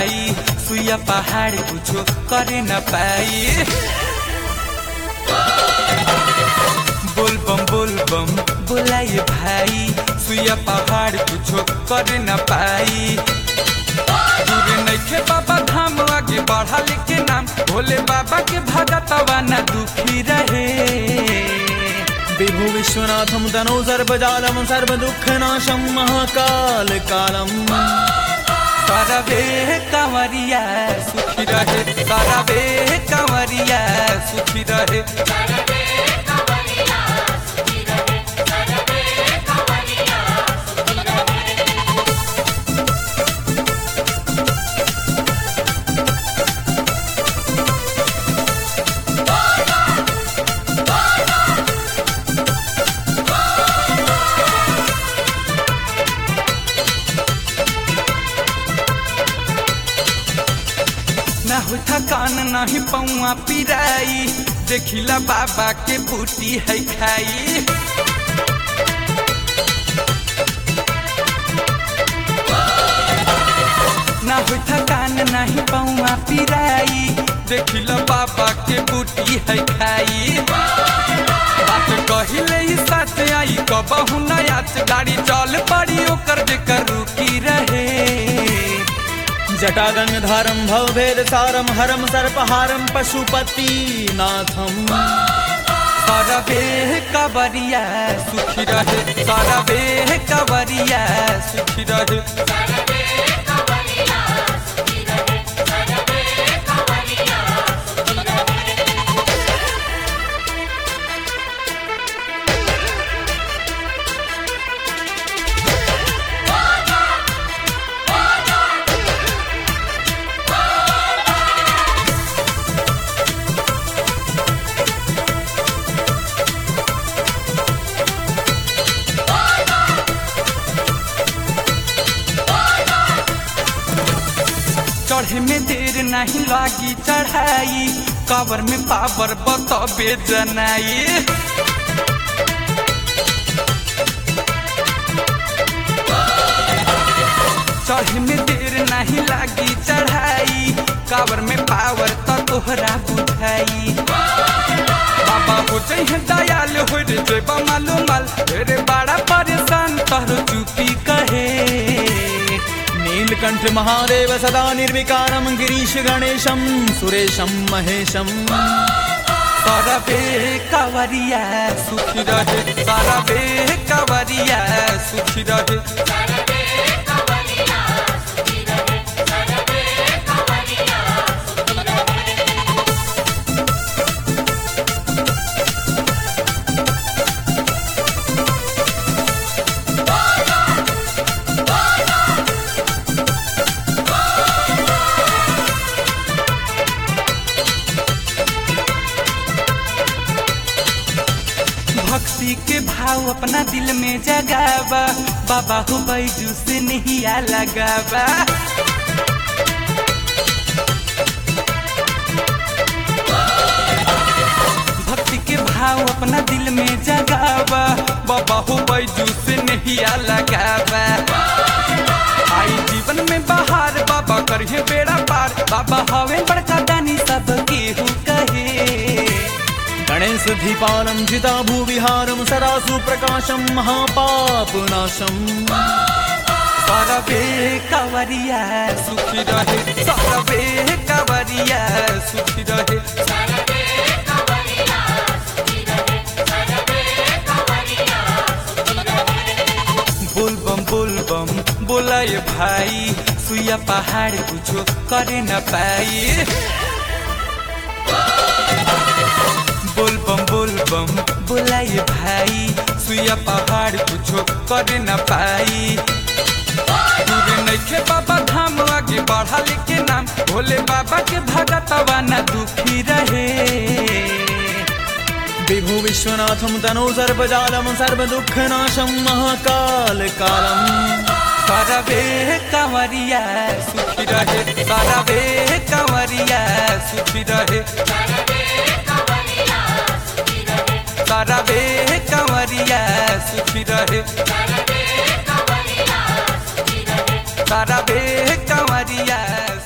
भाई सुइया पहाड़ कुछो करे न पाई। बोल बम बोलाए भाई सुइया पहाड़ कुछो करे न पाई। दूर नइखे बाबा धाम आगे बढ़ा लेके नाम भोले बाबा के भगतवा न दुखी रहे। विभु विश्वनाथम तनो सर्वजालम सर्वदुःखनाशम महाकाल कालम। करबे कंवरिया सुखी रहे, करबे कंवरिया सुखी रहे। ना हो थकान नहीं पौआ पिराई देखिला बाबा के बूटी है खाई। ना हो थकान नहीं पौआ पिराई देखिला बाबा के बूटी है खाई। बात कहिले ही साथ आई कबहू नयाच गाड़ी चल पड़ी ओकर जेकर रुकी रहे। जटागंधारम भवभेद सारम हरम सर्पहारम पशुपति नाथम। करबे कंवरिया सुखी रहे, करबे कंवरिया सुखी रहे। चढ़े में देर नहीं लागी चढ़ाई कबर में पावर बतबे जनाई। चढ़े में देर नहीं लागी चढ़ाई कबर में पावर तो तोहरा बुझाई। बाबा हो जाए दयाल हो रे जेबा मालूम माल रे बड़ा परेशान तोहरो चुपी कहे। नीलकंठ महादेव सदा निर्विकारम गिरीश गणेशम सुरेशम महेशम। करबे कंवरिया सुखी रहे, करबे कंवरिया सुखी रहे। भक्ति के भाव अपना दिल में जगावा बाबा हो बैजू से नहीं लगावा। भक्ति के भाव अपना दिल में जगावा बाबा हो बैजू से नहीं लगावा। आई जीवन में बहार बाबा करिए बेड़ा पार बाबा हवे बड़का दानी सब केहू कहे। गणेश दीपालम जिता भूविहारम सदा सुप्रकाशम महापाप नाशम। करबे कंवरिया सुखी रहे, करबे कंवरिया सुखी रहे। बोल बम बोलाए भाई सुइया पहाड़ कुछो करे न पाई। बोल बम बोलाए भाई सुइया पहाड़ कुछो करे न पाई। दूर नइखे बाबा धाम आगे बढ़ा लेके नाम भोले बाबा के भगतवा न दुखी रहे। विभु विश्वनाथम तनो सर्वजालम सर्वदुःखनाशम महाकाल कालम। करबे कंवरिया सुखी रहे, करबे कंवरिया सुखी रहे। करबे कंवरिया सुखी रहे, करबे कंवरिया